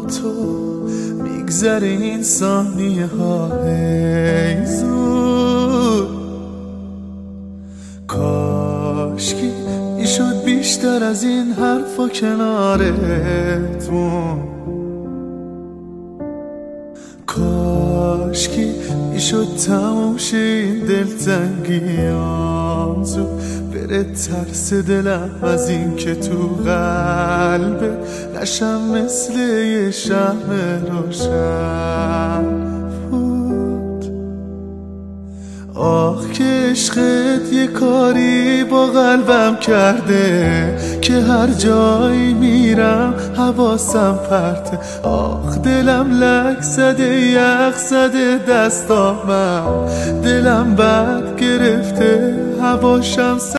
تو میگذره این ثانیه ها هی زود. کاشکی میشد بیشتر از این حرفا کنارتون، کاشکی میشد تموم شه این دلتنگیام زود بره ترس دلم از این که تو قلبه نشم مثل یه شمع روشن بود. آخ که عشقت یه کاری با قلبم کرده که هر جایی میرم حواسم پرته. آخ دلم لک زده یخ زده دستامم، دلم بد گرفته هواشم